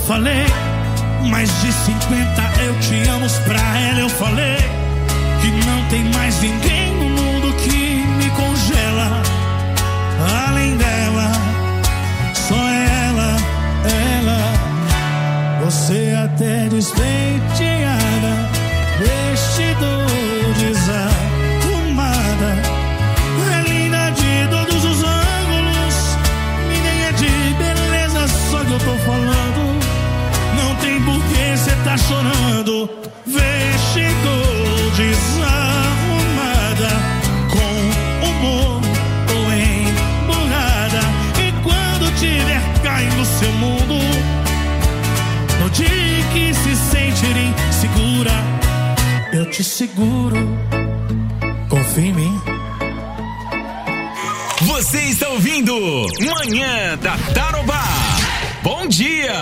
falei mais de 50 eu te amo, pra ela eu falei que não tem mais ninguém no mundo que me congela. Além dela, só ela. Você até despenteada, vestido desarrumada, é linda de todos os ângulos, ninguém é de beleza, só que eu tô falando. Não tem porquê cê tá chorando. Vestido desarrumada, com humor ou emburrada, e quando tiver caindo seu mundo, no dia que se sentir insegura, eu te seguro. Confia em mim. Você está ouvindo Manhã da Tarobá. Bom dia.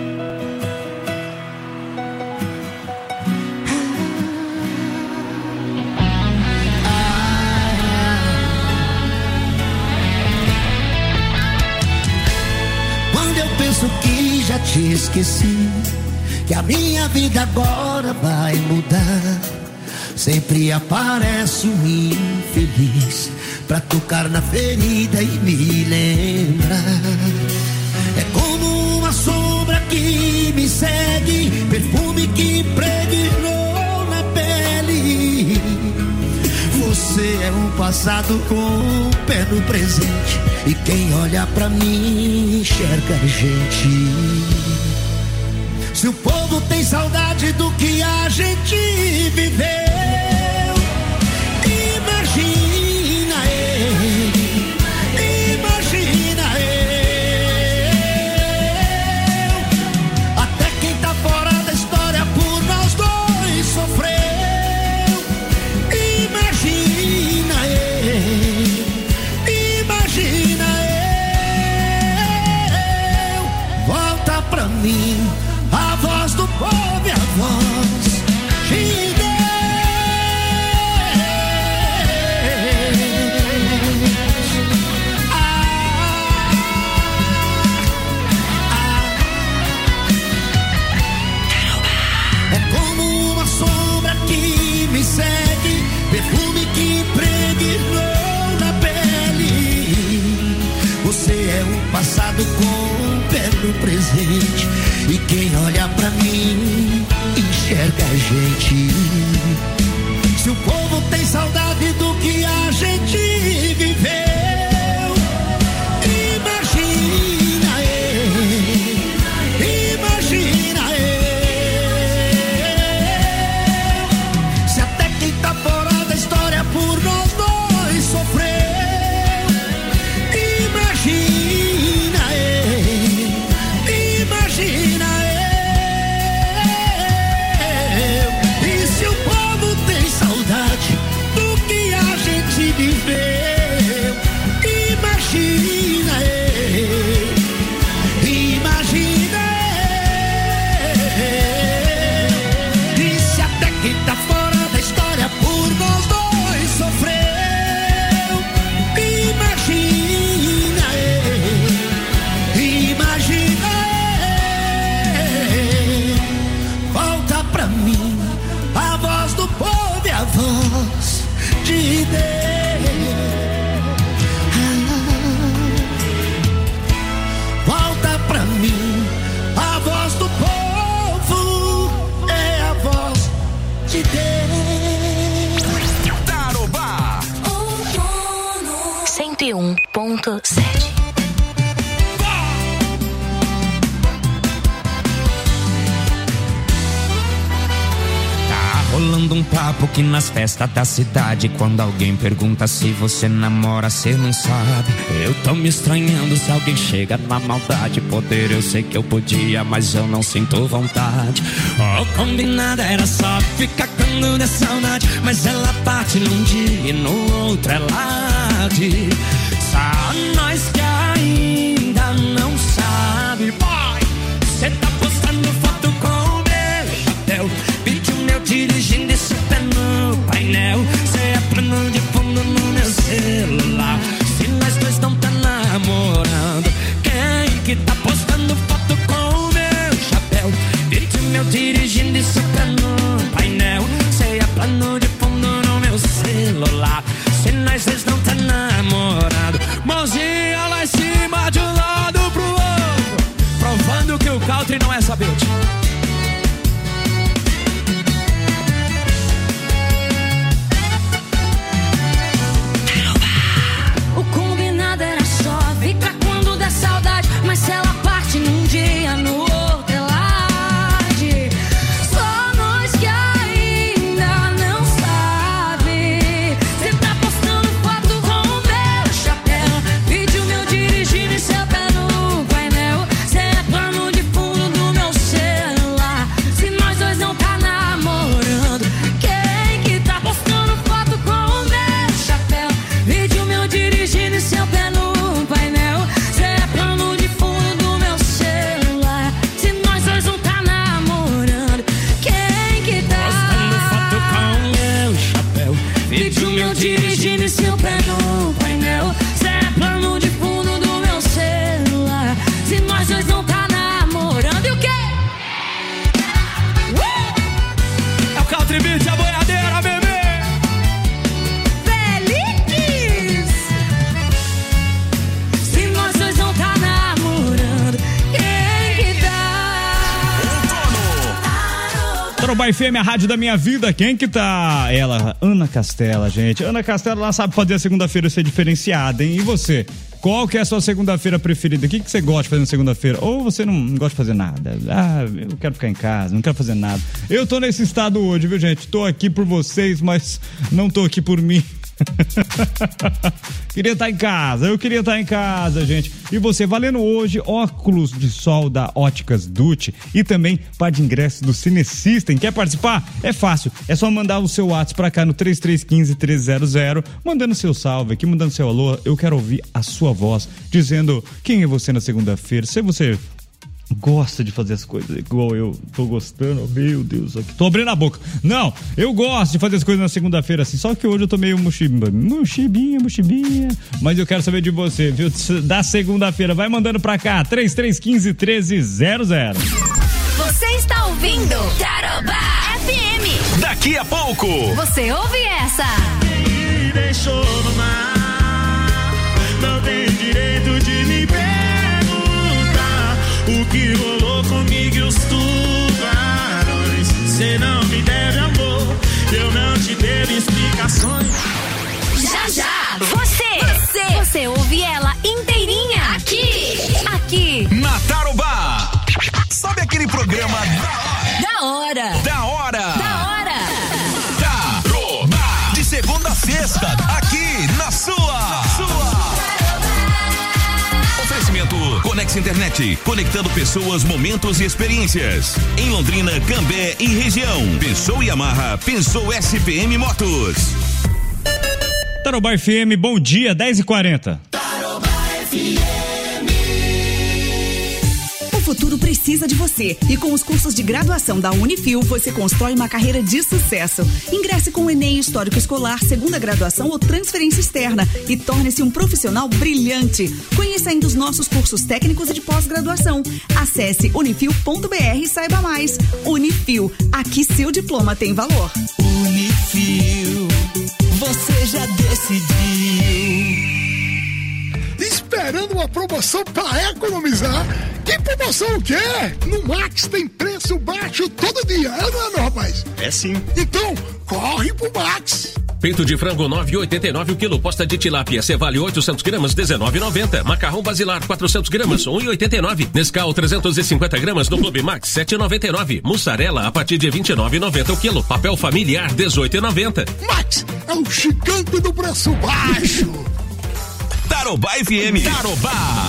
Quando eu penso que já te esqueci, que a minha vida agora vai mudar, sempre aparece um infeliz pra tocar na ferida e me lembrar. É como uma sombra que me segue, perfume que impregnou na pele. Você é um passado com o pé no presente, e quem olha pra mim enxerga a gente. Se o povo tem saudade do que a gente viveu, imagina ele, imagina eu. Até quem tá fora da história por nós dois sofreu. Imagina ele, imagina eu. Volta pra mim a voz do povo e a voz de Deus. É como uma sombra que me segue, perfume que impregnou na pele. Você é um passado com o pé no presente, e quem olha pra mim enxerga a gente. Se o povo tem saudade do que a gente viveu, imagina ele, imagina eu. Se até quem tá fora da história por nós dois sofreu, imagina ele, imagina eu. E se o povo tem saudade do que a gente viveu, imagina ele, imagina eu. E se até quem tá fora da história por nós dois sofreu, imagina ele, imagina eu. Volta pra mim a voz do povo e a voz de Deus. Volta pra mim a voz do povo é a voz de Deus. Tarobá 101.7. Rolando um papo que nas festas da cidade, quando alguém pergunta se você namora, cê não sabe. Eu tô me estranhando se alguém chega na maldade. Poder eu sei que eu podia, mas eu não sinto vontade. O combinado era só ficar cantando de saudade, mas ela parte num dia e no outro ela diz. Só nós que ainda não sabe. Boy, cê tá postando foto com o meu chapéu, vídeo meu dirigindo esse pé no painel. Cê é plano de fundo no meu celular. Se nós dois não tá namorando, quem que tá postando foto com o meu chapéu? saber. O combinado era só ficar quando der saudade, mas se ela parte num dia, no outro ela arde. Só nós que ainda não sabe. Cê tá postando foto com o meu chapéu, vídeo meu dirigindo e seu pé no painel. Cê é plano de fundo do meu celular, se nós dois não tá namorando. Quem que tá postando foto com o meu chapéu, vídeo meu dirigindo e seu pé no painel. Cê é plano de fundo do meu celular, se nós dois não tá namorando. Quem que tá postando foto com o meu chapéu, vídeo meu dirigindo e seu pé no painel. Cê é plano de fundo do meu celular, se nós dois não tá namorando. E o quê? É o Country Beat, a boiadeira, bebê. Feliz! Se nós dois não tá namorando, quem que tá? Tarobá FM, a rádio da minha vida. Quem que tá? Ela, Ana Castela, gente. Ana Castela, ela sabe fazer a segunda-feira ser diferenciada, hein? E você? Qual que é a sua segunda-feira preferida? O que você gosta de fazer na segunda-feira? Ou você não gosta de fazer nada? Ah, eu quero ficar em casa, não quero fazer nada. Eu tô nesse estado hoje, viu, gente? Tô aqui por vocês, mas não tô aqui por mim. Queria estar em casa, eu queria estar em casa, gente. E você, valendo hoje óculos de sol da Óticas Dutti e também par de ingressos do Cine System. Quer participar? É fácil, é só mandar o seu WhatsApp pra cá no 3315-300, mandando seu salve aqui, mandando seu alô. Eu quero ouvir a sua voz dizendo quem é você na segunda-feira. Se você gosta de fazer as coisas igual eu tô gostando, meu Deus, aqui tô abrindo a boca. Não, eu gosto de fazer as coisas na segunda-feira assim, só que hoje eu tô meio mochibinha, mas eu quero saber de você, viu, da segunda-feira. Vai mandando pra cá, 3315-1300. Você está ouvindo Tarobá FM. Daqui a pouco, Você ouve essa? Me deixou no mar, não tem direito de me perguntar o que rolou comigo e os tubarões. Cê não me deve amor, eu não te devo explicações. Já. Você ouve ela inteirinha aqui. na Tarobá. Sabe aquele programa Da hora. Tarobá, de segunda a sexta, aqui na sua. Oferecimento Conex Internet, conectando pessoas, momentos e experiências. Em Londrina, Cambé e região. Pensou Yamaha, pensou SPM Motos. Tarobá FM, bom dia, 10h40. O futuro precisa de você e com os cursos de graduação da Unifil você constrói uma carreira de sucesso. Ingresse com o Enem Histórico Escolar, segunda graduação ou transferência externa e torne-se um profissional brilhante. Conheça ainda os nossos cursos técnicos e de pós-graduação. Acesse unifil.br e saiba mais. Unifil, aqui seu diploma tem valor. Unifil, você já decidiu. Esperando uma promoção para economizar? Que promoção o quê? No Max tem preço baixo todo dia, é ou não é, rapaz? É sim. Então, corre pro Max. Peito de frango 9,89 o quilo. Posta de tilápia Cevale 800 gramas 19,90. Macarrão basilar 400 gramas 1,89. Nescau 350 gramas no Clube Max 7,99. Mussarela a partir de 29,90 o quilo. Papel familiar 18,90. Max é o gigante do preço baixo. Tarobá FM. Tarobá.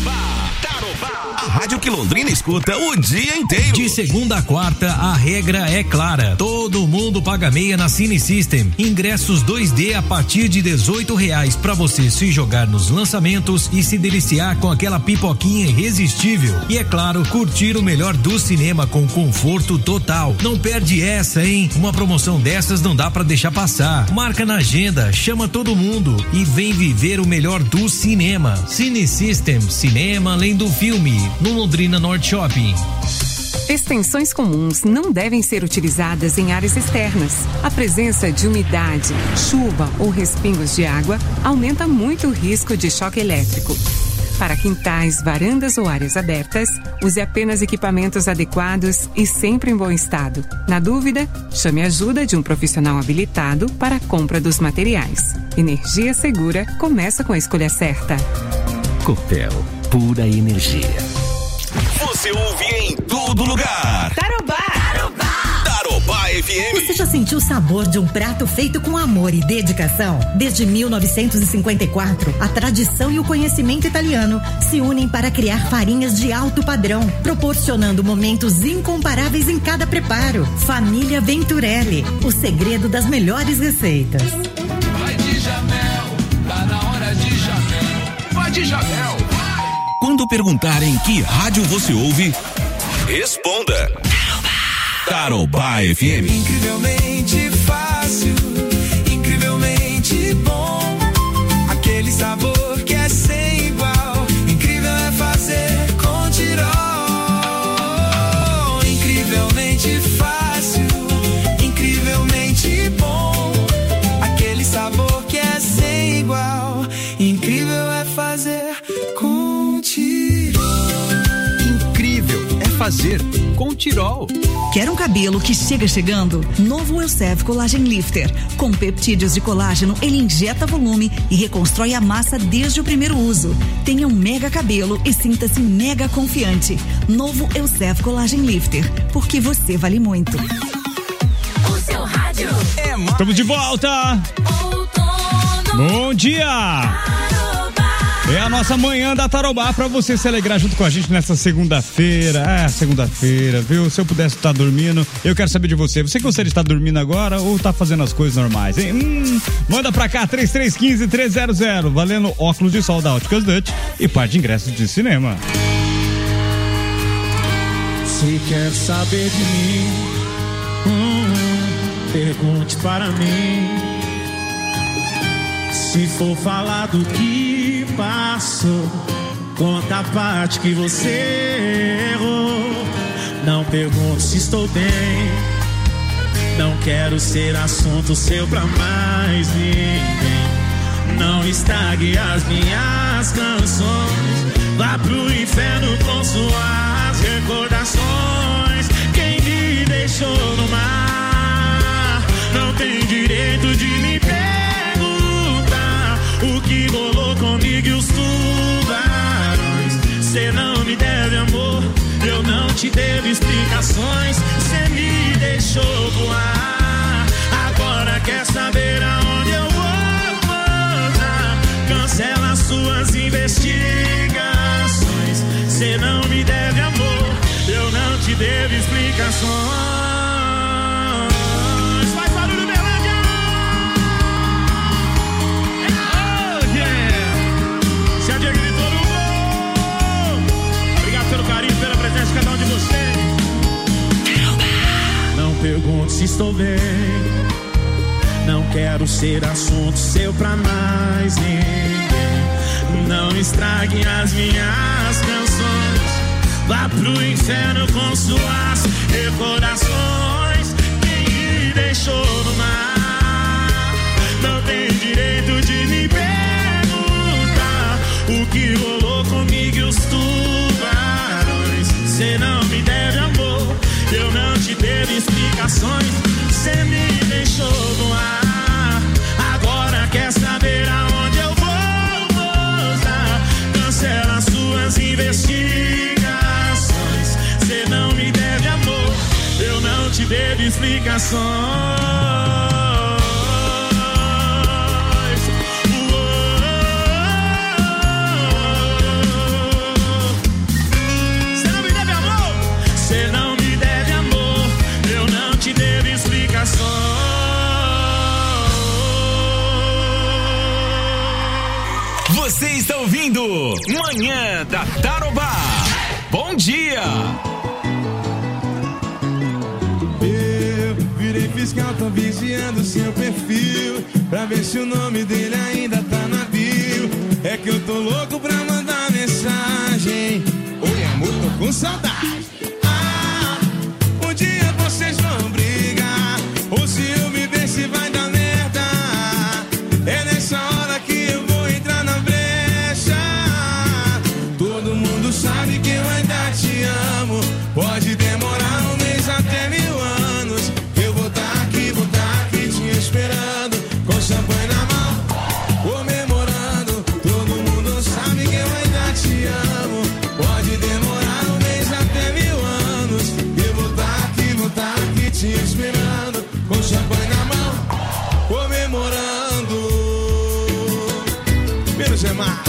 A rádio que Londrina escuta o dia inteiro. De segunda a quarta, a regra é clara. Todo mundo paga meia na Cine System. Ingressos 2D a partir de R$18 para você se jogar nos lançamentos e se deliciar com aquela pipoquinha irresistível. E é claro, curtir o melhor do cinema com conforto total. Não perde essa, hein? Uma promoção dessas não dá para deixar passar. Marca na agenda, chama todo mundo e vem viver o melhor do cinema. Cine System, cinema além do filme. No Londrina Norte Shopping. Extensões comuns não devem ser utilizadas em áreas externas. A presença de umidade, chuva ou respingos de água aumenta muito o risco de choque elétrico. Para quintais, varandas ou áreas abertas, use apenas equipamentos adequados e sempre em bom estado. Na dúvida, chame a ajuda de um profissional habilitado para a compra dos materiais. Energia segura começa com a escolha certa. Copel, pura energia. Você ouve em todo lugar. Tarobá! Tarobá FM. Você já sentiu o sabor de um prato feito com amor e dedicação? Desde 1954, a tradição e o conhecimento italiano se unem para criar farinhas de alto padrão, proporcionando momentos incomparáveis em cada preparo. Família Venturelli, o segredo das melhores receitas. Vai de Jamel, tá na hora de Jamel. Vai de Jamel. Quando perguntarem que rádio você ouve, responda. Tarobá FM. Incrivelmente fácil, incrivelmente bom. Aquele sabor que é sem igual. Incrível é fazer com Tirol. Incrivelmente fácil, incrivelmente bom. Aquele sabor que é sem igual. Incrível é fazer com Tirol. Incrível é fazer com Tirol. Quer um cabelo que chega chegando? Novo Elseve Collagen Lifter. Com peptídeos de colágeno, ele injeta volume e reconstrói a massa desde o primeiro uso. Tenha um mega cabelo e sinta-se mega confiante. Novo Elseve Collagen Lifter, porque você vale muito. O seu rádio é mais. Estamos de volta. Bom dia. É a nossa manhã da Tarobá pra você se alegrar junto com a gente nessa segunda-feira. Segunda-feira, viu? Se eu pudesse estar dormindo, eu quero saber de você. Você gostaria de estar dormindo agora ou tá fazendo as coisas normais, hein? Manda pra cá, 3315-300, valendo óculos de sol da Óticas Dutch e par de ingressos de cinema. Se quer saber de mim, pergunte para mim. Se for falar do que passou, conta a parte que você errou. Não pergunto se estou bem, não quero ser assunto seu pra mais ninguém. Não estrague as minhas canções, vá pro inferno com suas recordações. Quem me deixou no mar não tem direito de me perguntar o que rolou comigo e os tubarões. Cê não me deve amor, eu não te devo explicações. Cê me deixou voar, agora quer saber aonde eu vou posar. Cancela suas investigações. Cê não me deve amor, eu não te devo explicações. Cada um de vocês. Não pergunto se estou bem, não quero ser assunto seu pra mais ninguém. Não estrague as minhas canções, vá pro inferno com suas recordações. Quem me deixou no mar não tem direito de me perguntar o que rolou comigo e os tubarões. Cê não me deve amor, eu não te devo explicações. Cê me deixou no ar, agora quer saber aonde eu vou posar. Cancela suas investigações. Cê não me deve amor, eu não te devo explicações. Você está ouvindo Manhã da Tarobá. Bom dia. Eu virei fiscal, tô vigiando seu perfil pra ver se o nome dele ainda tá na bio. É que eu tô louco pra mandar mensagem. Oi amor, tô com saudade. Um dia vocês vão brigar, ou se eu me ver se vai dar merda. É nessa hora que eu vou entrar na brecha. hoje é mais.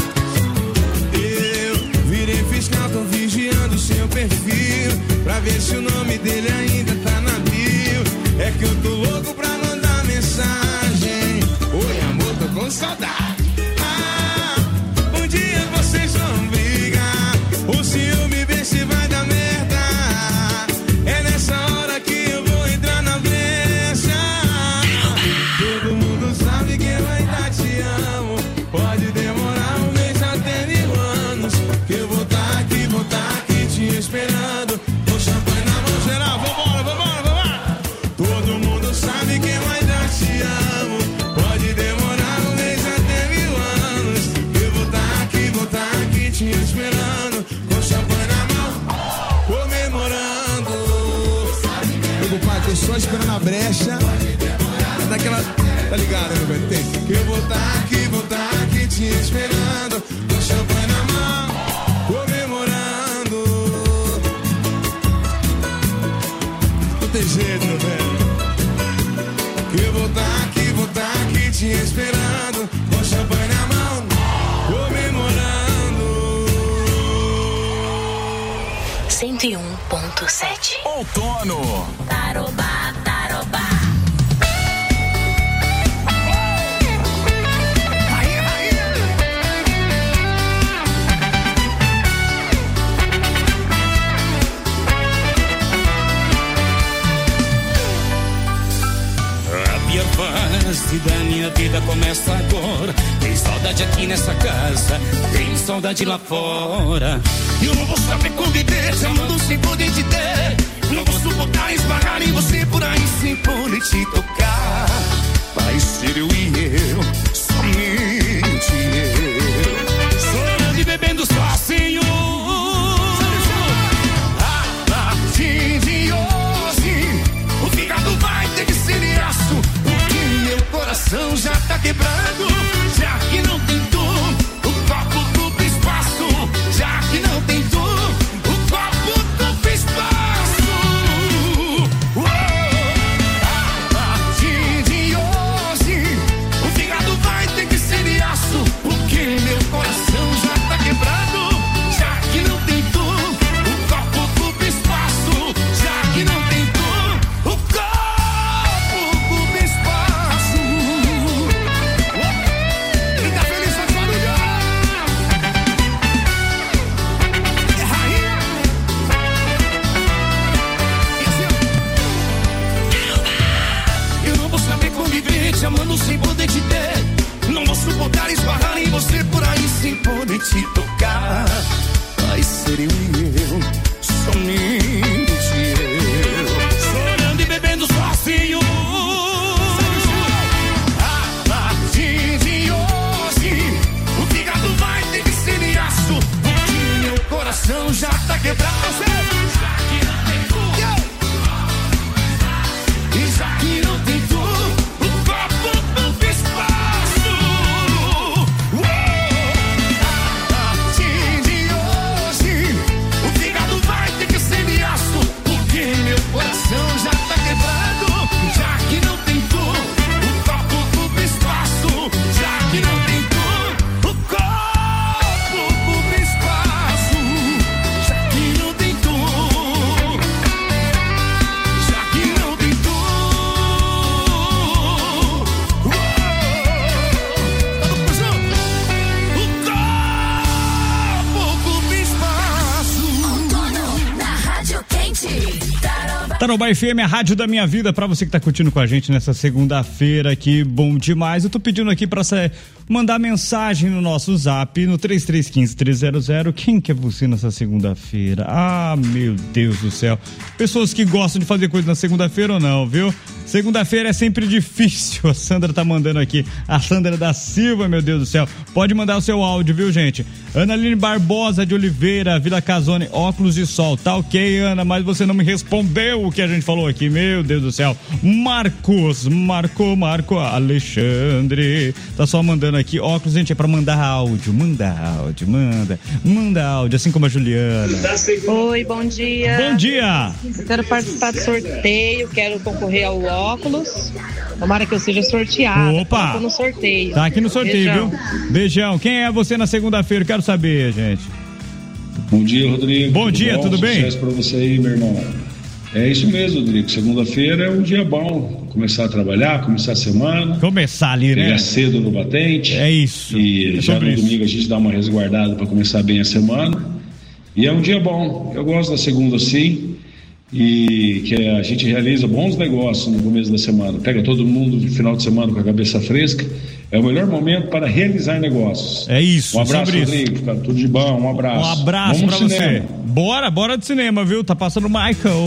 Eu virei fiscal, tô vigiando seu perfil pra ver se o nome dele ainda tá na bio. É que eu tô louco pra mandar mensagem. Oi amor, tô com saudade. Um dia vocês vão brigar. O ciúme vê se vai dar merda. É nessa hora que eu vou entrar na brecha. Todo mundo sabe que eu ainda te amo. Pode demorar um mês até 1000 anos. Que eu vou tá aqui te esperando. Com champanhe na mão geral, vambora. Todo mundo sabe que eu ainda te amo. Pode demorar um mês até 1000 anos. Que eu vou tá aqui te esperando. Com champanhe na mão, comemorando. Meu pai, tô só esperando a brecha. Daquela, tá ligado, meu velho? Tem. Que eu vou tá aqui te esperando. Com champanhe na mão, comemorando. Não tem jeito, meu velho. Que eu vou tá aqui te esperando. Com champanhe na mão, comemorando. 101.7 Outono. Tarobá, tarobá. Fase da minha vida começa agora. Tem saudade aqui nessa casa, tem saudade lá fora. Eu não vou saber conviver, te amando sem poder te ter. Não vou suportar esbarrar em você por aí sem poder te tocar. Vai ser eu e eu, somente eu. Chorando e bebendo sozinho. A partir de hoje, o fígado vai ter que ser de aço. Meu coração já tá quebrado, já que não tem tu, o copo duplo espaço. Já que não tem tu, o copo duplo espaço. A partir de hoje, o fígado vai ter que ser de aço. Porque meu coração já tá quebrado, já que não tem tu, o copo duplo espaço. Já que não tem tu, o copo duplo espaço. Amando sem poder te ter. Não vou suportar esbarrar em você por aí sem poder te tocar. Vai ser eu e eu, somente eu. Chorando e bebendo sozinho. A partir de hoje, o fígado vai ter que ser de aço. Porque meu coração já tá quebrado. Já que não tem tu, e já que não tem tu, já tá quebrado, já que não tem tu, o copo duplo espaço. Já que não tem tu, o copo duplo espaço. Já que não tem tu, já que não tem tu, o copo duplo espaço. Outono na Rádio Quente. Tarobá FM, a rádio da minha vida, pra você que tá curtindo com a gente nessa segunda-feira aqui, bom demais. Eu tô pedindo aqui pra você mandar mensagem no nosso zap, no 3315-300. Quem que é você nessa segunda-feira? Ah, meu Deus do céu. Pessoas que gostam de fazer coisa na segunda-feira ou não, viu? Segunda-feira é sempre difícil. A Sandra tá mandando aqui. A Sandra da Silva, meu Deus do céu. Pode mandar o seu áudio, viu, gente? Ana Aline Barbosa de Oliveira, Vila Casone, óculos de sol. Tá ok, Ana, mas você não me respondeu o que a gente falou aqui. Meu Deus do céu. Marco Alexandre. Tá só mandando aqui. Óculos, gente, é pra mandar áudio. Manda áudio, assim como a Juliana. Oi, bom dia. Bom dia. Eu quero participar do sorteio, quero concorrer ao óculos. Tomara que eu seja sorteada. Opa! Tô no sorteio. Tá aqui no sorteio, Beijão. viu? Beijão. Quem é você na segunda-feira? Quero saber, gente. Bom dia, Rodrigo. Bom dia, tudo bem? Sucesso pra você aí, meu irmão. É isso mesmo, Rodrigo. Segunda-feira é um dia bom. Começar a trabalhar, começar a semana. Começar ali, né? Pegar cedo no batente. É isso. E já no domingo a gente dá uma resguardada para começar bem a semana. E é um dia bom. Eu gosto da segunda sim. E que a gente realiza bons negócios no começo da semana. Pega todo mundo de final de semana com a cabeça fresca. É o melhor momento para realizar negócios. É isso. Um abraço, Rodrigo. Fica tudo de bom. Um abraço. Um abraço Vamos pra no você. cinema. Bora de cinema, viu? Tá passando Michael.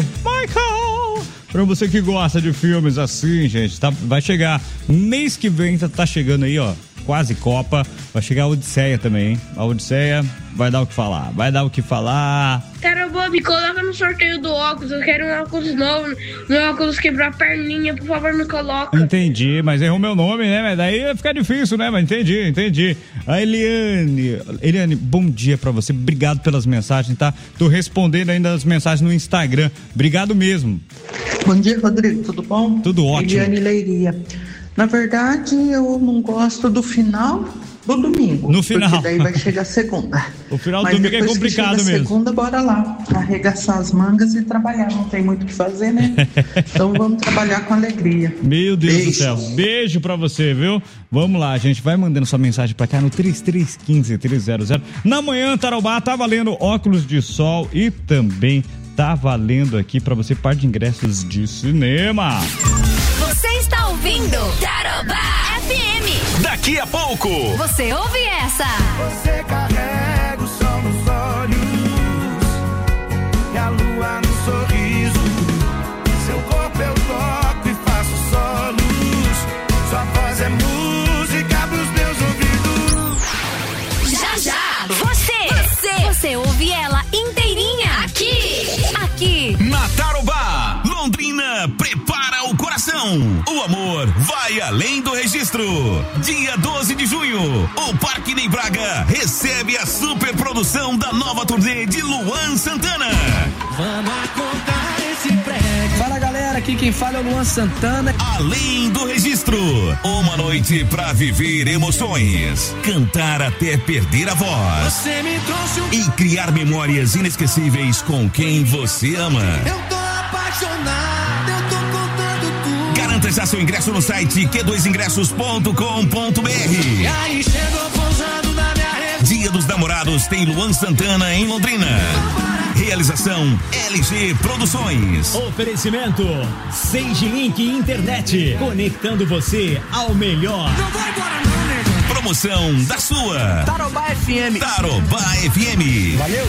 Pra você que gosta de filmes assim, gente, vai chegar. Mês que vem tá chegando aí, ó. Quase Copa. Vai chegar a Odisseia também, hein? A Odisseia vai dar o que falar. Tarobô, me coloca no sorteio do óculos. Eu quero um óculos novo. Meu óculos quebrar a perninha, por favor, me coloca. Entendi, mas errou meu nome, né? Mas daí vai ficar difícil, né? Mas entendi. A Eliane, bom dia pra você. Obrigado pelas mensagens, tá? Tô respondendo ainda as mensagens no Instagram. Obrigado mesmo. Bom dia, Rodrigo. Tudo bom? Tudo ótimo. Eliane Leiria. Na verdade, eu não gosto do final do domingo. No final. Porque daí vai chegar segunda. O final do domingo é complicado mesmo. Segunda, bora lá. Arregaçar as mangas e trabalhar. Não tem muito o que fazer, né? Então vamos trabalhar com alegria. Meu Deus Beijo. do céu. Beijo pra você, viu? Vamos lá, gente. Vai mandando sua mensagem pra cá no 3315-300. Na manhã, Tarobá, tá valendo óculos de sol e também tá valendo aqui pra você par de ingressos de cinema. Você está ouvindo Tarobá FM. Daqui a pouco. Você ouve essa? Você carrega o sol nos olhos e a lua no sorriso. Seu corpo eu toco e faço solos. Sua voz é música pros meus ouvidos. Já. Você ouve ela inteirinha aqui. Na Tarobá, Londrina prepara o coração. O amor vai além do registro. Dia 12 de junho, o Parque Ney Braga recebe a superprodução da nova turnê de Luan Santana. Vamos contar esse prédio. Fala, galera, aqui quem fala é o Luan Santana. Além do registro, uma noite pra viver emoções, cantar até perder a voz. Você me trouxe e criar memórias inesquecíveis com quem você ama. Eu tô apaixonado, eu tô contando tudo. Garanta já seu ingresso no site q2ingressos.com.br. E aí chegou pousando na minha rede. Dia dos Namorados tem Luan Santana em Londrina. Realização LG Produções. Oferecimento Sage Link Internet, conectando você ao melhor. Não vai embora não, nego. Promoção da sua Tarobá FM. Tarobá FM. Valeu.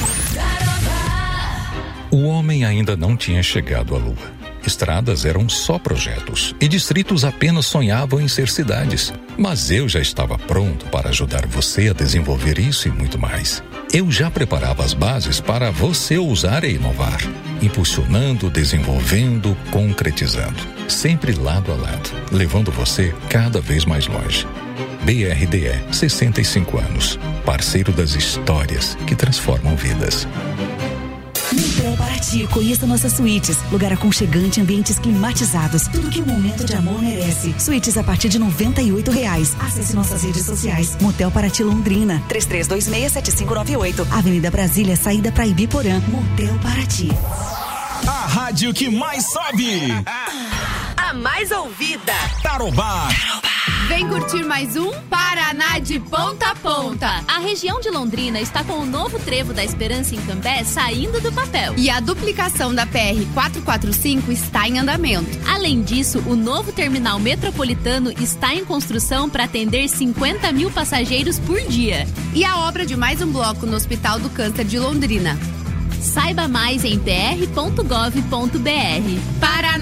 O homem ainda não tinha chegado à Lua. Estradas eram só projetos e distritos apenas sonhavam em ser cidades. Mas eu já estava pronto para ajudar você a desenvolver isso e muito mais. Eu já preparava as bases para você ousar e inovar, impulsionando, desenvolvendo, concretizando, sempre lado a lado, levando você cada vez mais longe. BRDE, 65 anos, parceiro das histórias que transformam vidas. Motel Paraty, conheça nossas suítes. Lugar aconchegante, ambientes climatizados. Tudo que um momento de amor merece. Suítes a partir de R$98. Acesse nossas redes sociais. Motel Paraty Londrina, 33267598. Avenida Brasília, saída pra Ibiporã. Motel Paraty. A rádio que mais sobe. A mais ouvida. Tarobá. Vem curtir mais um Paraná de Ponta a Ponta. A região de Londrina está com o novo trevo da Esperança em Cambé saindo do papel. E a duplicação da PR-445 está em andamento. Além disso, o novo terminal metropolitano está em construção para atender 50 mil passageiros por dia. E a obra de mais um bloco no Hospital do Câncer de Londrina. Saiba mais em pr.gov.br. Paraná,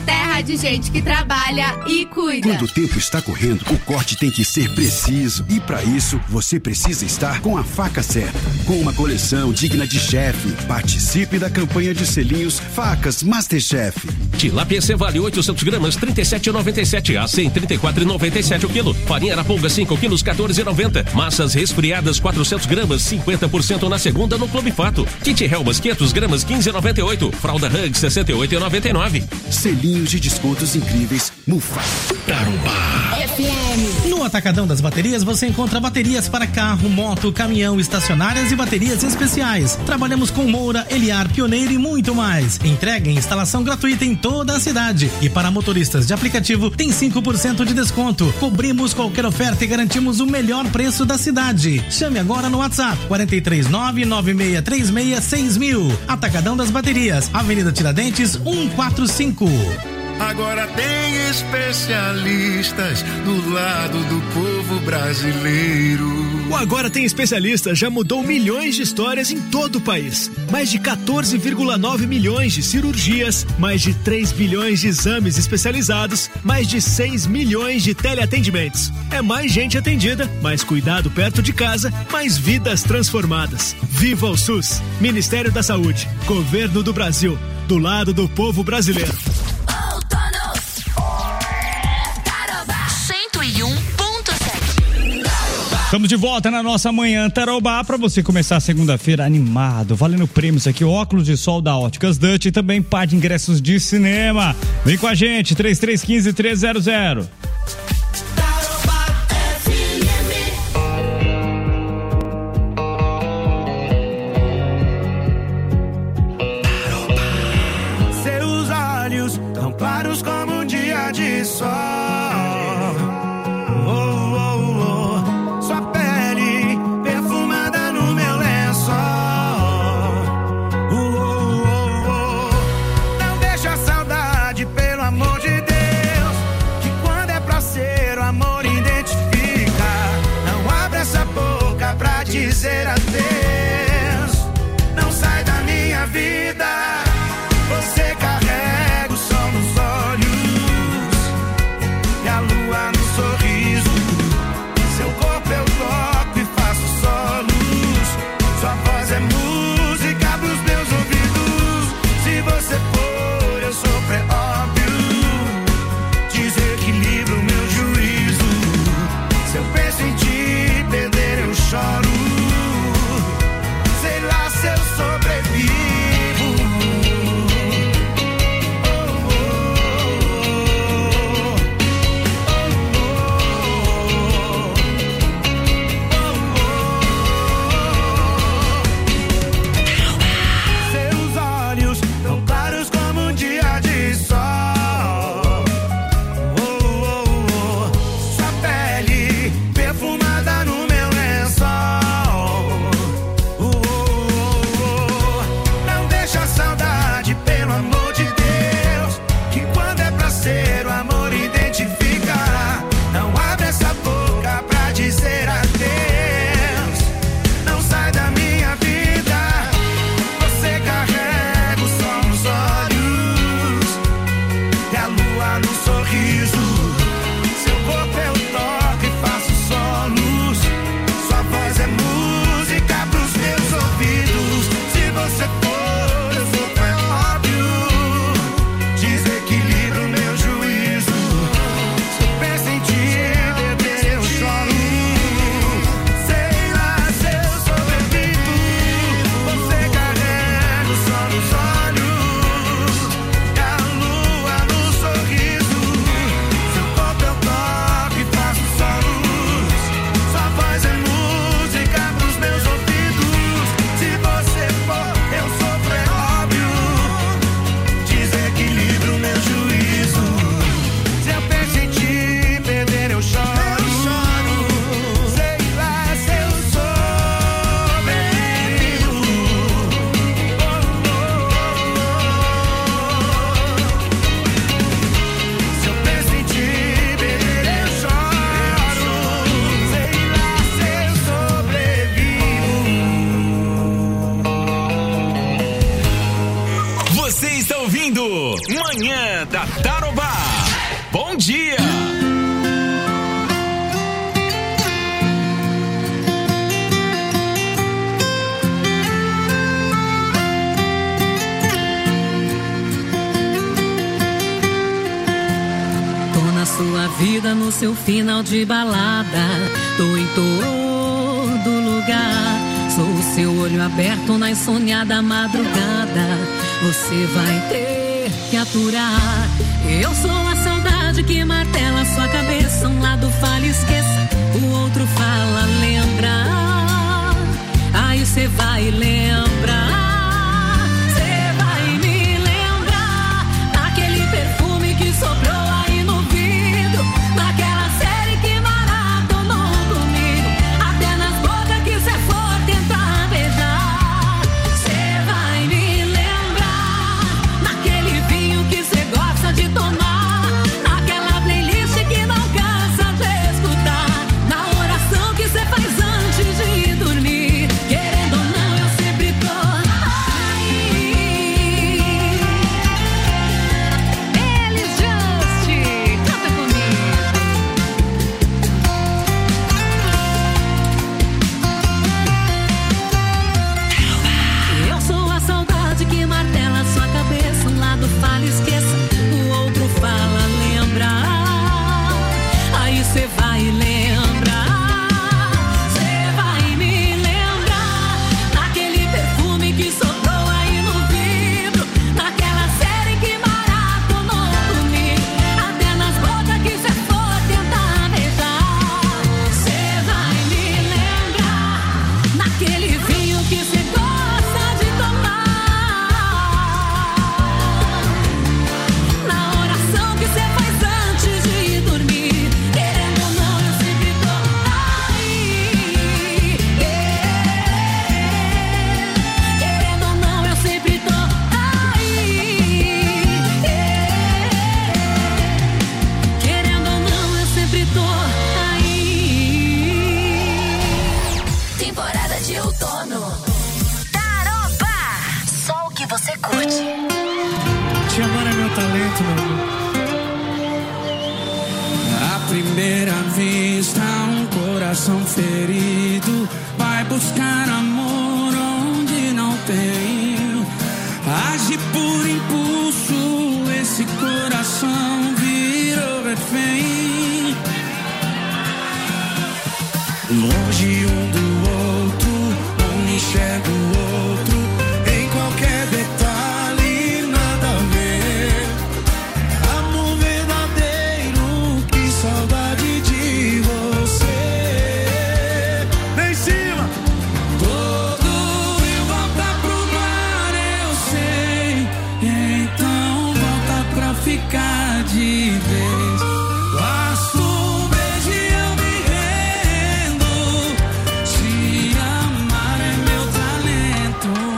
terra de gente que trabalha e cuida. Quando o tempo está correndo, o corte tem que ser preciso. E para isso, você precisa estar com a faca certa. Com uma coleção digna de chefe. Participe da campanha de selinhos Facas Masterchef. Tilápia Cevale 800 gramas, 37,97. Acém 34,97 o quilo. Farinha Araponga 5 quilos, 14,90. Massas resfriadas 400 gramas, 50% na segunda no Clube Fato. Kit Helmas 500 gramas, 15,98. Fralda Hug 68,99. Selinhos de descontos incríveis. Mufa. Tarobá FM. No Atacadão das Baterias você encontra baterias para carro, moto, caminhão, estacionárias e baterias especiais. Trabalhamos com Moura, Eliar, Pioneiro e muito mais. Entrega e instalação gratuita em toda a cidade. E para motoristas de aplicativo tem 5% de desconto. Cobrimos qualquer oferta e garantimos o melhor preço da cidade. Chame agora no WhatsApp 43996366000. Atacadão das Baterias, Avenida Tiradentes 145. Agora tem especialistas do lado do povo brasileiro. O Agora Tem Especialistas já mudou milhões de histórias em todo o país. Mais de 14,9 milhões de cirurgias, mais de 3 bilhões de exames especializados, mais de 6 milhões de teleatendimentos. É mais gente atendida, mais cuidado perto de casa, mais vidas transformadas. Viva o SUS! Ministério da Saúde, Governo do Brasil, do lado do povo brasileiro. Estamos de volta na nossa manhã Tarobá para você começar a segunda-feira animado, valendo prêmios aqui, óculos de sol da Óticas Dutch e também par de ingressos de cinema. Vem com a gente, 3315-300. Seus olhos tão claros como um dia de sol. Dizer adeus, não sai da minha vida. Você carrega o sol nos olhos e a lua no sorriso. Seu corpo eu toco e faço solos. Sua voz é música pros meus ouvidos. Se você for, eu sou pré-óbvio. Desequilibro o meu juízo. Se eu penso em te perder, eu choro. bom dia. Tô na sua vida, no seu final de balada. Tô em todo lugar. Sou o seu olho aberto na insônia madrugada. Você vai ter que aturar. Eu sou a saudade que martela sua cabeça. Um lado fala esqueça, o outro fala lembra. Aí cê vai lembrar. Cê vai me lembrar daquele perfume que sobrou aí no vidro, naquela série que maratonou comigo, até nas bocas que cê for tentar beijar. Cê vai me lembrar naquele vinho que cê gosta de tomar, naquela playlist que não cansa de escutar, na oração que cê faz antes de dormir. Querendo ou não, eu sempre tô aí. Elis Just, canta comigo. Eu sou a saudade que martela sua cabeça. Um lado fala esqueça, o outro fala lembra. Aí cê vai lembrar. Cê vai me lembrar daquele perfume que sobrou aí no vidro, naquela série que maratonou comigo, até nas bocas que cê for tentar beijar. Cê vai me lembrar naquele vinho que cê gosta de tomar, na oração que cê faz antes de dormir. Querendo ou não, eu sempre tô aí. Querendo ou não, eu sempre tô aí. Querendo ou não, eu sempre tô aí. Temporada de outono. Taroba! Só o que você curte. Te amar é meu talento, meu amor. À primeira vista, um coração ferido vai buscar amor onde não tem. Age por impulso, esse coração virou refém. Longe um do outro, um enxerga o outro, em qualquer detalhe, nada a ver. Amor verdadeiro, que saudade de você. Vem em cima! Todo rio volta pro mar, eu sei. Então volta pra ficar de vez. Basta um beijo e eu me rendo. Te amar é meu talento.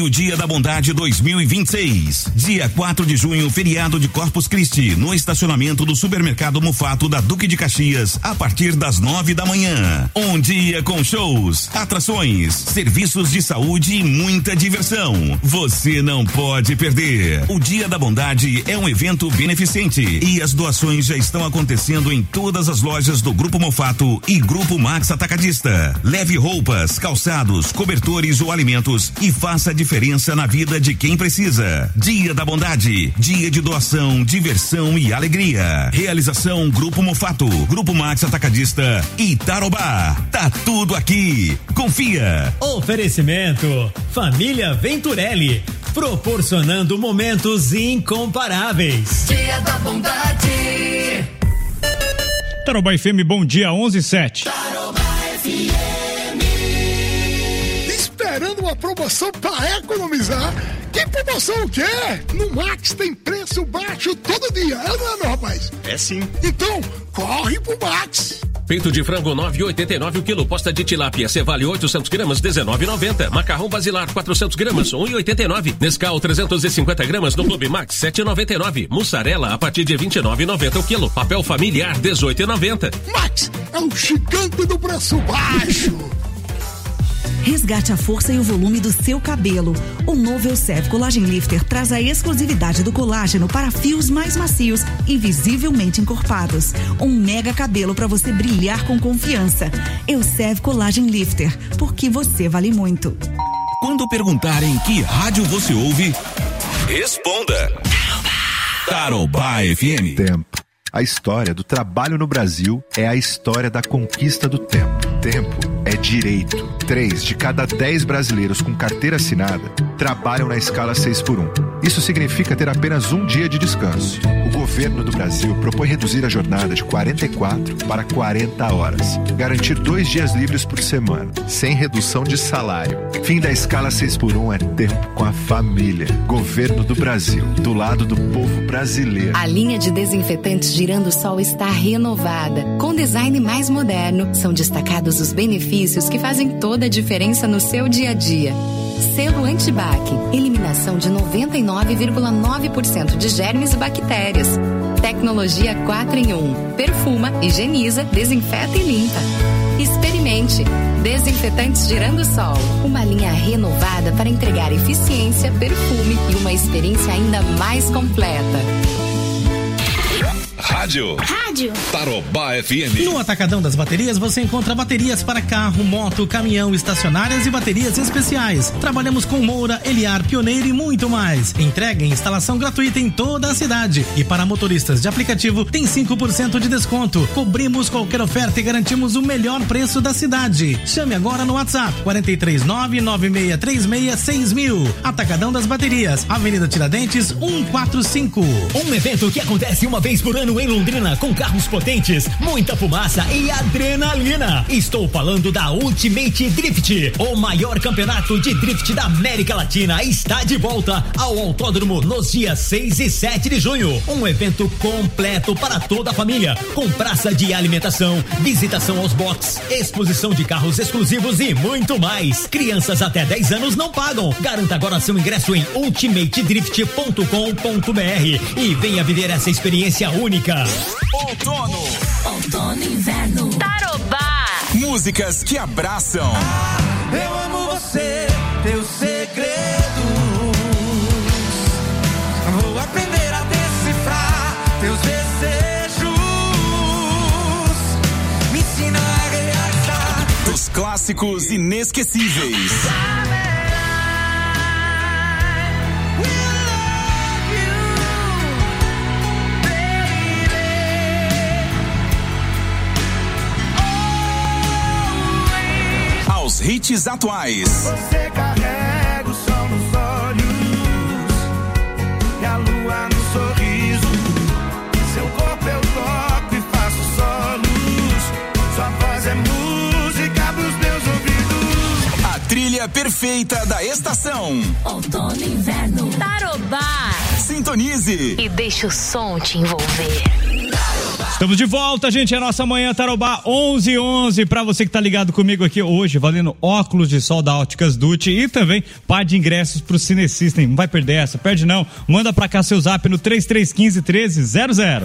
Dia da Bondade 2026. Dia 4 de junho, feriado de Corpus Christi, no estacionamento do Supermercado Mufato da Duque de Caxias, a partir das 9 da manhã. Um dia com shows, atrações, serviços de saúde e muita diversão. Você não pode perder. O Dia da Bondade é um evento beneficente e as doações já estão acontecendo em todas as lojas do Grupo Mufato e Grupo Max Atacadista. Leve roupas, calçados, cobertores ou alimentos e faça a diferença na vida de quem precisa. Dia da Bondade, dia de doação, diversão e alegria. Realização Grupo Mufato, Grupo Max Atacadista e Tarobá. Tá tudo aqui. Confia. Oferecimento Família Venturelli, proporcionando momentos incomparáveis. Dia da Bondade. Tarobá FM, bom dia, 11:07. Tarobá FM. Esperando uma promoção pra economizar? Que promoção o quê? No Max tem preço baixo todo dia, é ou não é, meu rapaz? É sim. Então, corre pro Max. Peito de frango 9,89 o quilo. Posta de tilápia Cevale 800 gramas 19,90. Macarrão basilar 400 gramas 1,89. Nescau 350 gramas no Clube Max 7,99. Mussarela a partir de 29,90 o quilo. Papel familiar 18,90. Max é um gigante do preço baixo. Resgate a força e o volume do seu cabelo. O novo Elseve Collagen Lifter traz a exclusividade do colágeno para fios mais macios e visivelmente encorpados. Um mega cabelo para você brilhar com confiança. Elseve Collagen Lifter, porque você vale muito. Quando perguntarem que rádio você ouve, responda. Tarobá FM. Tempo. A história do trabalho no Brasil é a história da conquista do tempo. Tempo é direito. 3 de cada 10 brasileiros com carteira assinada trabalham na escala 6x1. Isso significa ter apenas um dia de descanso. O governo do Brasil propõe reduzir a jornada de 44 para 40 horas. Garantir 2 dias livres por semana, sem redução de salário. Fim da escala 6x1 é tempo com a família. Governo do Brasil, do lado do povo brasileiro. A linha de desinfetantes Girando Sol está renovada. Com design mais moderno, são destacados os benefícios que fazem toda a diferença no seu dia a dia. Selo Antibac, eliminação de 99,9% de germes e bactérias. Tecnologia 4 em 1, perfuma, higieniza, desinfeta e limpa. Experimente. Desinfetantes Girando Sol, uma linha renovada para entregar eficiência, perfume e uma experiência ainda mais completa. Rádio Tarobá FM. No Atacadão das Baterias você encontra baterias para carro, moto, caminhão, estacionárias e baterias especiais. Trabalhamos com Moura, Eliar, Pioneiro e muito mais. Entrega e instalação gratuita em toda a cidade. E para motoristas de aplicativo tem 5% de desconto. Cobrimos qualquer oferta e garantimos o melhor preço da cidade. Chame agora no WhatsApp 439-9636-6000. Atacadão das Baterias, Avenida Tiradentes 145. Um evento que acontece uma vez por ano em Londrina, com carros potentes, muita fumaça e adrenalina. Estou falando da Ultimate Drift. O maior campeonato de drift da América Latina está de volta ao autódromo nos dias 6 e 7 de junho. Um evento completo para toda a família, com praça de alimentação, visitação aos boxes, exposição de carros exclusivos e muito mais. Crianças até 10 anos não pagam. Garanta agora seu ingresso em ultimatedrift.com.br e venha viver essa experiência única. Outono e inverno. Tarobá. Músicas que abraçam. Eu amo você, teus segredos. Vou aprender a decifrar teus desejos. Me ensina a realizar dos clássicos inesquecíveis. Hits atuais. Você carrega o sol nos olhos e a lua no sorriso. Seu corpo eu toco e faço solos. Sua voz é música pros meus ouvidos. A trilha perfeita da estação. Outono e inverno. Tarobá. Sintonize e deixa o som te envolver. Tarobá. Estamos de volta, gente, é a nossa Manhã Tarobá 11:11, pra você que tá ligado comigo aqui hoje, valendo óculos de sol da Óticas Dutti e também par de ingressos pro Cinesystem. Não vai perder essa, perde não, manda pra cá seu zap no 3315-1300.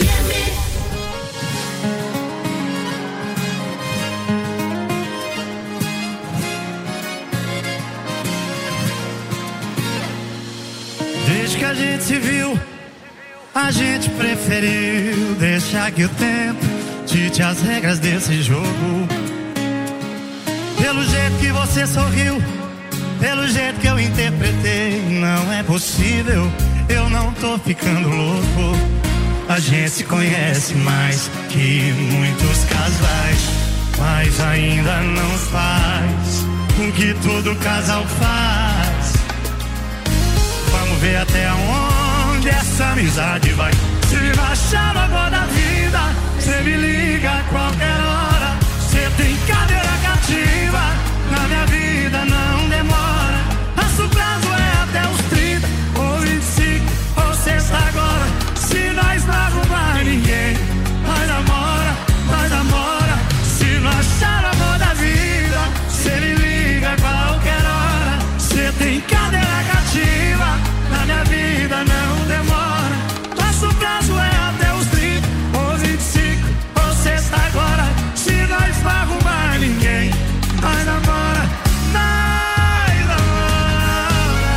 Desde que a gente se viu, a gente preferiu deixar que o tempo dite as regras desse jogo. Pelo jeito que você sorriu, pelo jeito que eu interpretei, não é possível, eu não tô ficando louco. A gente se conhece mais que muitos casais, mas ainda não faz o que todo casal faz. Vamos ver até onde essa amizade vai. Se baixar agora da vida, cê me liga a qualquer hora. Cê tem cadeira cativa, na minha vida não demora. Nosso prazo é até os 30 ou 25 ou sexta agora. Se nós não arrumar ninguém, nós namora, nós namora. Se não achar amor da vida, cê me liga a qualquer hora. Cê tem cadeira cativa, na minha vida não demora. Nosso prazo é até os 30 ou 25 ou sexta agora. Se nós não arrumar ninguém, nós namora, nós namora.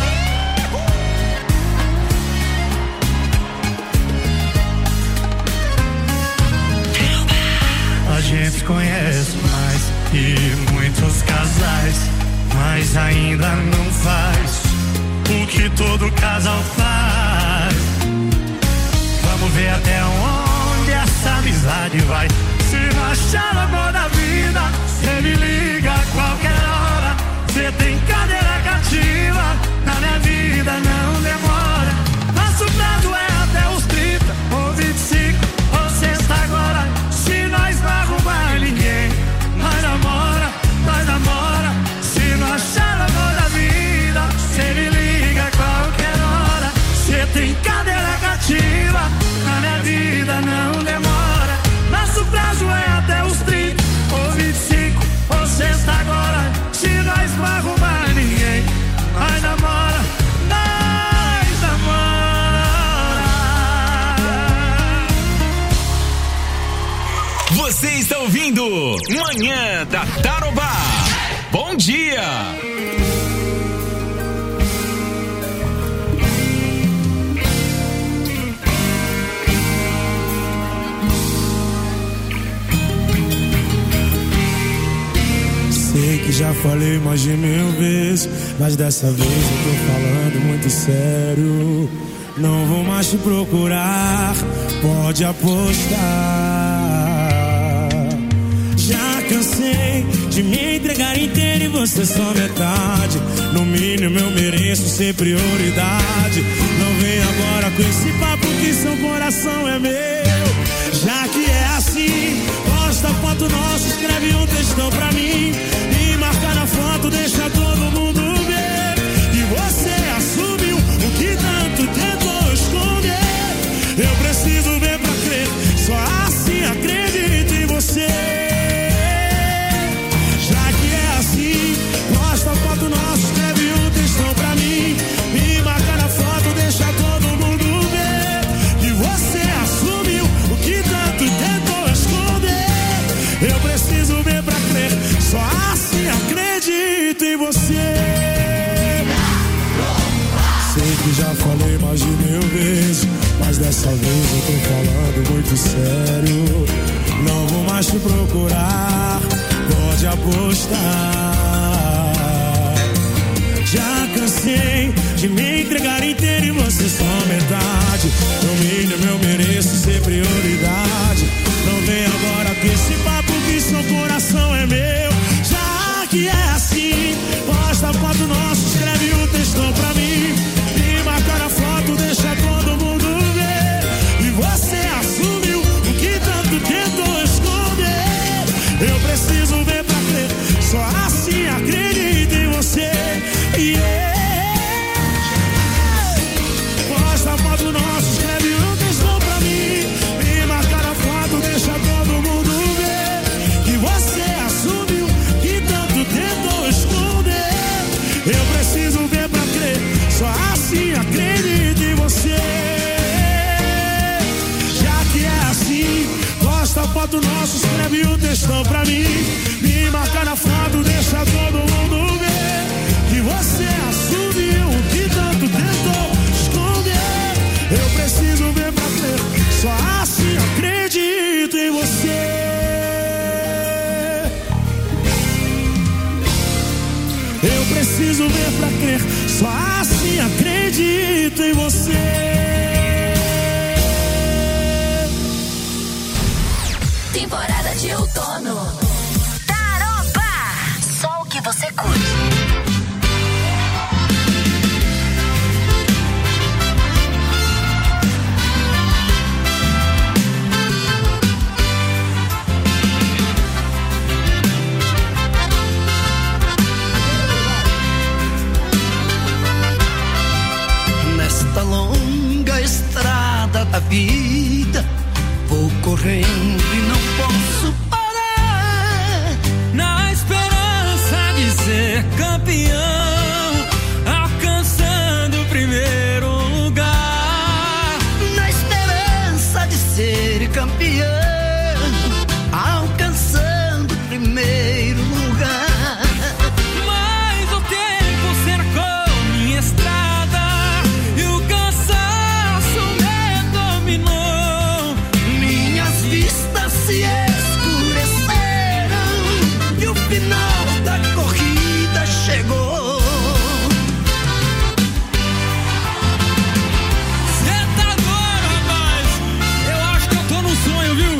A gente conhece mais que muitos casais, mas ainda não faz o que todo casal faz. Vamos ver até onde essa amizade vai. Se não achar amor da vida, cê me liga a qualquer hora. Cê tem cadeira cativa, na minha vida não demora. Nosso prazo é até os 30 ou 25 ou sexta agora. Se nós não arrumar ninguém, nós namora, nós namora. Se não achar amor da vida, cê me liga a qualquer hora. Cê tem cadeira cativa, na minha vida não demora. Nosso prazo é até os 30 ou 25 ou sexta agora. Se nós não arrumar ninguém, nós namora, nós namora. Você está ouvindo Manhã da Tarobá. Bom dia! Sei que já falei mais de 1000 vezes, mas dessa vez eu tô falando muito sério. Não vou mais te procurar, pode apostar. Já cansei de me entregar inteiro e você só metade. No mínimo eu mereço ser prioridade. Não vem agora com esse papo que seu coração é meu. Já que é assim, posta foto nossa, escreve um textão pra mim e marca na foto, deixa todo mundo ver. E você assumiu o que tanto tentou esconder. Eu preciso ver pra crer, só assim acredito em você. Já que é assim, posta foto nossa, escreve um textão pra mim e marca na foto, deixa todo mundo ver. E você assumiu o que tanto tentou esconder. Eu preciso ver pra crer, só assim acredito em você. Sei que já falei mais de 1000 vezes, mas dessa vez eu tô falando muito sério. Não vou mais te procurar, pode apostar. Já cansei de me entregar inteiro e você só metade. No mínimo eu mereço ser prioridade. Não vem agora com esse papo que seu coração é meu. Já que é assim, posta foto nossa, escreve um textão pra mim e marca na foto, deixa todo mundo ver. E você assumiu o que tanto tentou esconder. Eu preciso ver pra crer, só assim acredito em você. Yeah. mande um textão pra mim. Me marca na foto, deixa todo mundo ver que você assumiu o que tanto tentou esconder. Eu preciso ver pra crer, só assim acredito em você. Eu preciso ver pra crer, só assim acredito em você. Temporada de outono. Taroba, só o que você curte. Nesta longa estrada da vida, vou correndo e não posso parar. Na esperança de ser campeão, alcançando o primeiro lugar. Na esperança de ser campeão, alcançando o primeiro lugar. Mas o tempo cercou minha estrada e o cansaço me dominou. Minhas vistas se escureceram e o final da corrida chegou. Cê tá doido, rapaz? Eu acho que eu tô num sonho, viu?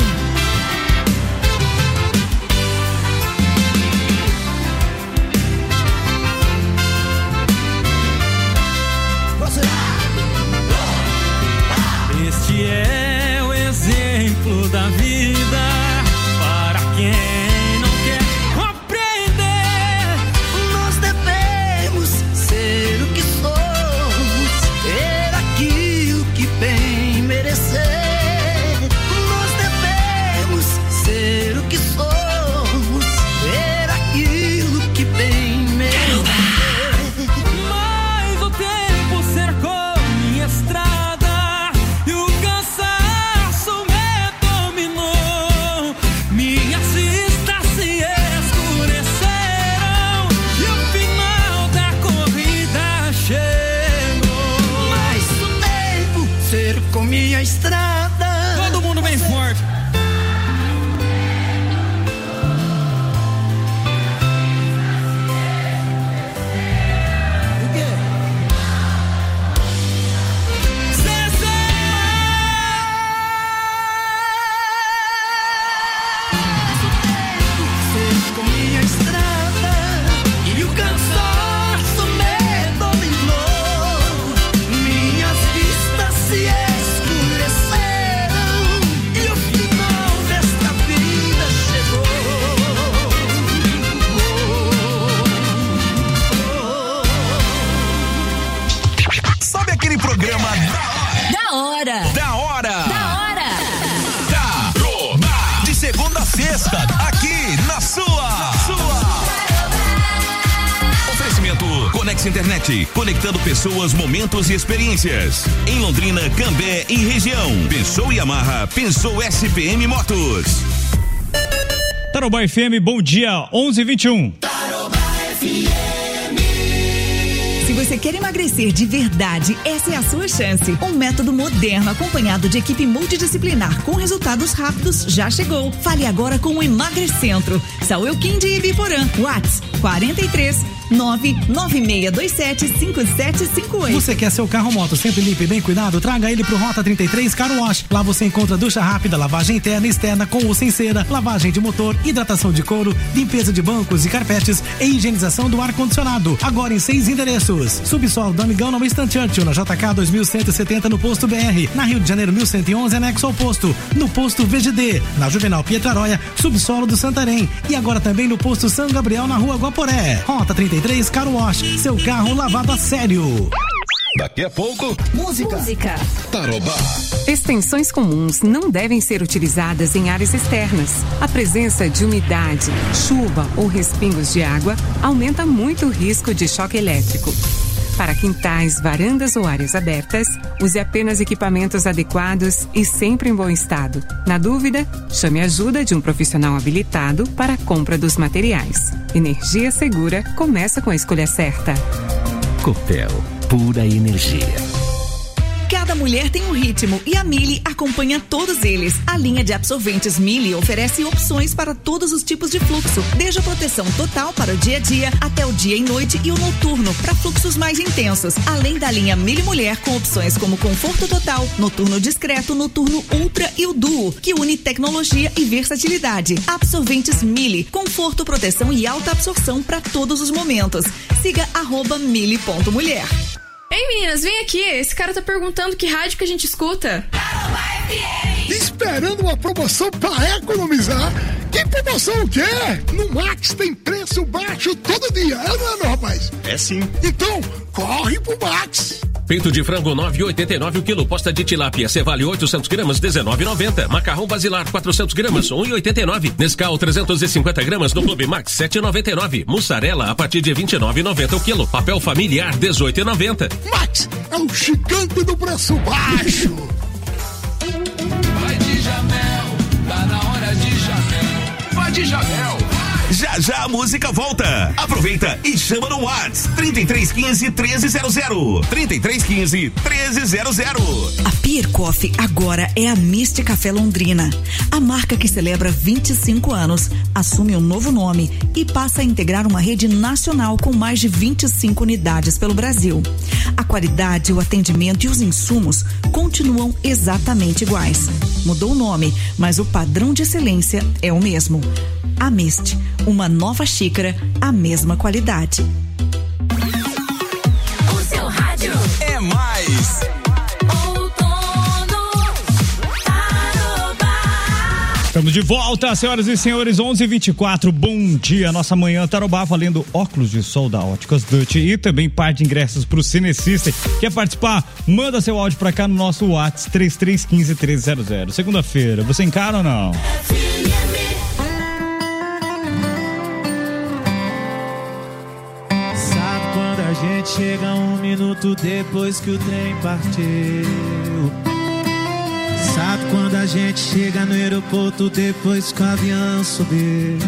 Este é o exemplo da vida para quem não quer compreender. Nós devemos ser o que somos, ter aquilo que bem merecer. Nós devemos ser o que somos, ter aquilo que bem merecer. Mas o tempo cercou minha estrada e o cansaço me dominou. Minhas vistas se escureceram e o final da corrida chegou. Mas o tempo cercou minha estrada. Todo mundo bem forte. Cercou minha estrada e o cansaço me dominou. Minhas vistas se escureceram e o final desta vida chegou. Sabe aquele programa Da hora. Da hora? Da hora. Taroba. De segunda a sexta, aqui na sua. Oferecimento Conex Internet, conectando pessoas, momentos e experiências. Em Londrina, Cambé e região. Pensou Yamaha, pensou SPM Motos. Taroba FM, bom dia, 11h21. Se você quer emagrecer de verdade, essa é a sua chance. Um método moderno acompanhado de equipe multidisciplinar com resultados rápidos já chegou. Fale agora com o Emagrecentro. Saueuquim de Ibiporã. WhatsApp 43-99627-5758. Você quer seu carro moto sempre limpo e bem cuidado? Traga ele pro Rota 33 Car Wash. Lá você encontra ducha rápida, lavagem interna e externa com ou sem cera, lavagem de motor, hidratação de couro, limpeza de bancos e carpetes e higienização do ar-condicionado. Agora em 6 endereços. Subsolo do Amigão no Winston Churchill, na JK 2170 no Posto BR. Na Rio de Janeiro 1111, anexo ao posto. No Posto VGD. Na Juvenal Pietraróia, subsolo do Santarém. E agora também no Posto São Gabriel, na Rua Guaporé. Rota 33 Car Wash. Seu carro lavado a sério. Daqui a pouco, Música. Taroba. Extensões comuns não devem ser utilizadas em áreas externas. A presença de umidade, chuva ou respingos de água aumenta muito o risco de choque elétrico. Para quintais, varandas ou áreas abertas, use apenas equipamentos adequados e sempre em bom estado. Na dúvida, chame a ajuda de um profissional habilitado para a compra dos materiais. Energia segura começa com a escolha certa. Copel, pura energia. Cada mulher tem um ritmo e a Mili acompanha todos eles. A linha de absorventes Mili oferece opções para todos os tipos de fluxo, desde a proteção total para o dia a dia até o dia e noite e o noturno para fluxos mais intensos. Além da linha Mili Mulher com opções como conforto total, noturno discreto, noturno ultra e o duo, que une tecnologia e versatilidade. Absorventes Mili, conforto, proteção e alta absorção para todos os momentos. Siga @mili.mulher. Ei, meninas, vem aqui. Esse cara tá perguntando que rádio que a gente escuta. Esperando uma promoção pra economizar? Que promoção o quê? No Max tem preço baixo todo dia, não é, meu rapaz? É sim. Então, corre pro Max. Peito de frango 9,89 o quilo. Posta de tilápia Cevale 800 gramas 19,90. Macarrão basilar 400 gramas 1,89. Nescau 350 gramas no Clube Max 7,99. Mussarela a partir de 29,90 o quilo. Papel familiar 18,90. Max é o gigante do preço baixo. Vai de Jamel, tá na hora de Jamel. Vai de Jamel. Já já a música volta. Aproveita e chama no WhatsApp 3315-1300. 3315-1300. A Pier Coffee agora é a Mist Café Londrina. A marca que celebra 25 anos assume um novo nome e passa a integrar uma rede nacional com mais de 25 unidades pelo Brasil. A qualidade, o atendimento e os insumos continuam exatamente iguais. Mudou o nome, mas o padrão de excelência é o mesmo. A Mist, uma nova xícara, a mesma qualidade. O seu rádio é mais. Estamos de volta, senhoras e senhores, 11h24, bom dia, nossa manhã Tarobá, valendo óculos de sol da Óticas Dutch e também par de ingressos pro Cinecista. Quer participar? Manda seu áudio pra cá no nosso WhatsApp 3315-1300. Segunda-feira, você encara ou não? Sabe quando a gente chega 1 minuto depois que o trem partiu? Sabe quando a gente chega no aeroporto depois que o avião subiu?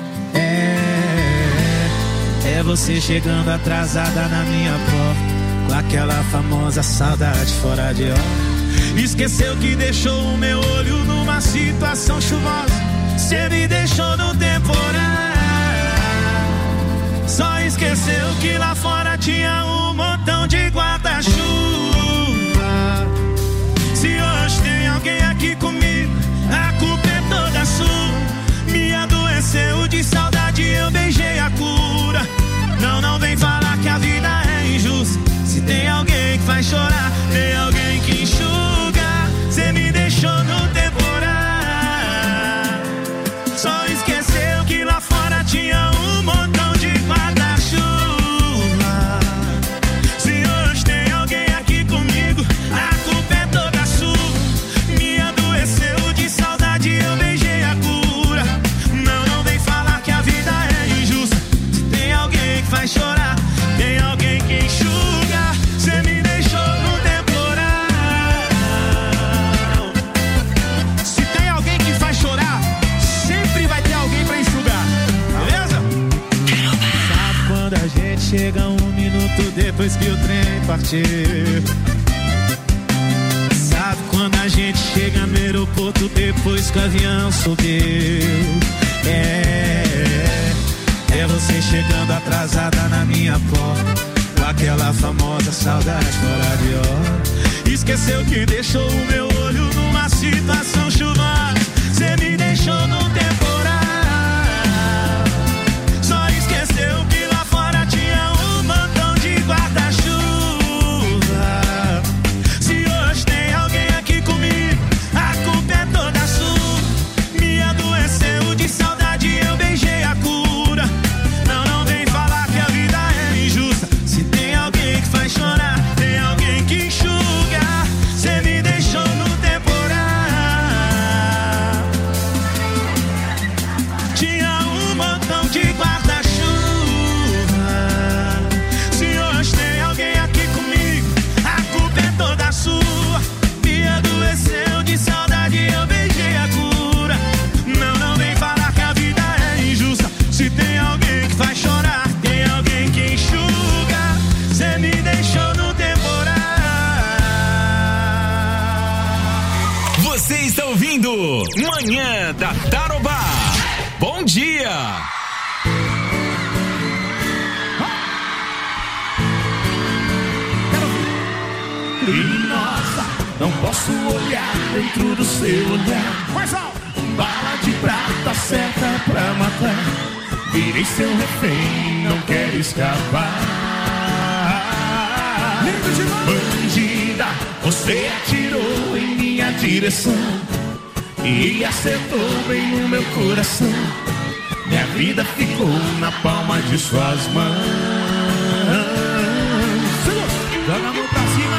É você chegando atrasada na minha porta, com aquela famosa saudade fora de hora. Esqueceu que deixou o meu olho numa situação chuvosa, cê me deixou no temporal. Só esqueceu que lá fora tinha um montão de guarda-chuva. Se hoje tem alguém aqui comigo, a culpa é toda sua. Me adoeceu de saudade, eu beijei a cura. Não vem falar que a vida é injusta. Se tem alguém que faz chorar, tem alguém que enxuga. Cê me deixou no temporal. Só esqueceu que lá fora tinha um montão de guarda-chuva. Se hoje tem alguém aqui comigo, a culpa é toda sua. Me adoeceu de saudade, eu beijei a cura. Não vem falar que a vida é injusta. Se tem alguém que faz chorar, tem alguém que enxuga. Cê me deixou no temporal. Se tem alguém que faz chorar, sempre vai ter alguém pra enxugar. Beleza? Sabe quando a gente chega 1 minuto depois que o trem partiu? Sabe quando a gente chega no aeroporto depois que o avião subiu? É você chegando atrasada na minha porta, com aquela famosa saudade fora de hora. Esqueceu que deixou o meu olho numa situação chuvosa. Cê me deixou no temporal. Só esqueceu que lá fora tinha um montão de guarda-chuva. Se hoje tem alguém aqui comigo, a culpa é toda sua. Me adoeceu de saudade, eu beijei a cura. Não vem falar que a vida é injusta. Se tem alguém que faz chorar, tem alguém que enxuga. Cê me deixou no temporal. ouvindo Manhã da Tarobá. Bom dia! Criminosa, não posso olhar dentro do seu olhar. Bala de prata certa pra matar. Virei seu refém, não quero escapar. Bandida, você atirou em minha direção e acertou bem no meu coração. Minha vida ficou na palma de suas mãos. Joga a mão pra cima,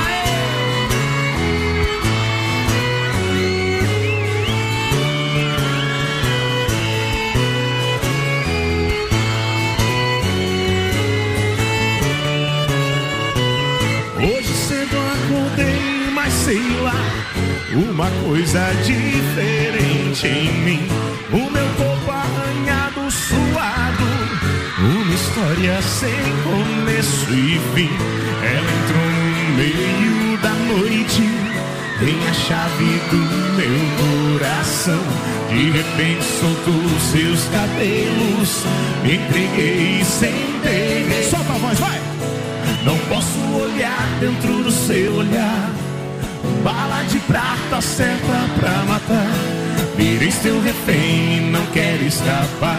Hoje cedo acordei, mas sei lá, uma coisa diferente em mim. O meu corpo arranhado, suado, uma história sem começo e fim. Ela entrou no meio da noite, tem a chave do meu coração. De repente soltou seus cabelos, me entreguei sem ter. Solta a voz, vai! Não posso olhar dentro do seu olhar. Bala de prata certa pra matar. Virei seu refém, não quero escapar.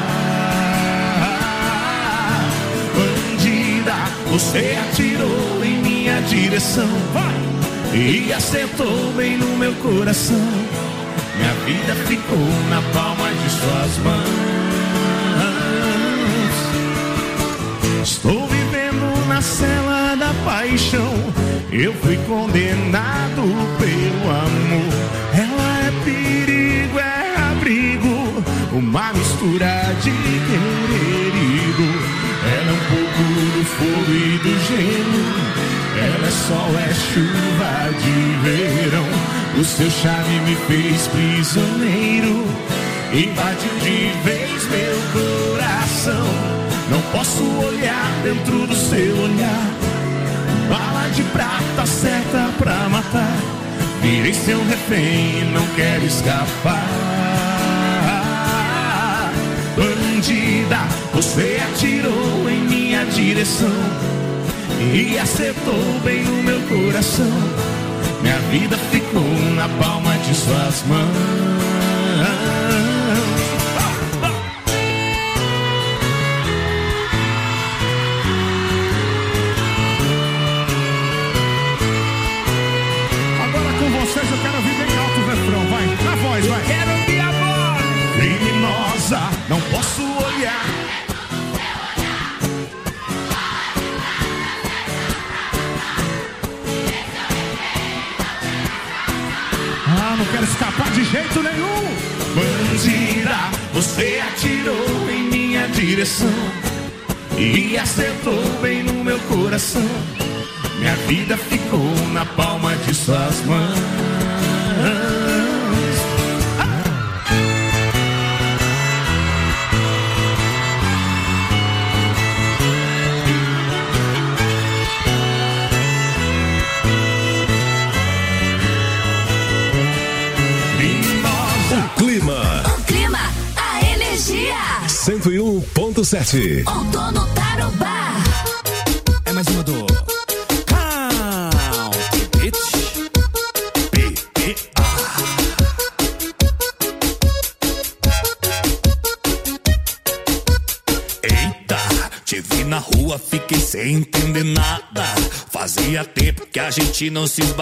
Bandida, você atirou em minha direção, vai! E acertou bem no meu coração. Minha vida ficou na palma de suas mãos. Estou vivendo na cela da paixão. Eu fui condenado pelo amor. Ela é perigo, é abrigo, uma mistura de querido. Ela é um pouco do fogo e do gelo. Ela é sol, é chuva de verão. O seu charme me fez prisioneiro, invadiu de vez meu coração. Não posso olhar dentro do seu olhar. Bala de prata certa pra matar. Virei seu refém, não quero escapar. Bandida, você atirou em minha direção e acertou bem no meu coração. Minha vida ficou na palma de suas mãos. Agora com vocês eu quero ouvir bem alto o refrão, vai, na voz, vai. Quero ouvir a voz. Criminosa, não posso olhar. Não quero escapar de jeito nenhum. Bandida, você atirou em minha direção e acertou bem no meu coração. Minha vida ficou na palma de suas mãos. O clima, a energia. 101.7. Outono Tarobá. É mais uma do Count Bitch. PPA. Eita, te vi na rua, fiquei sem entender nada. Fazia tempo que a gente não se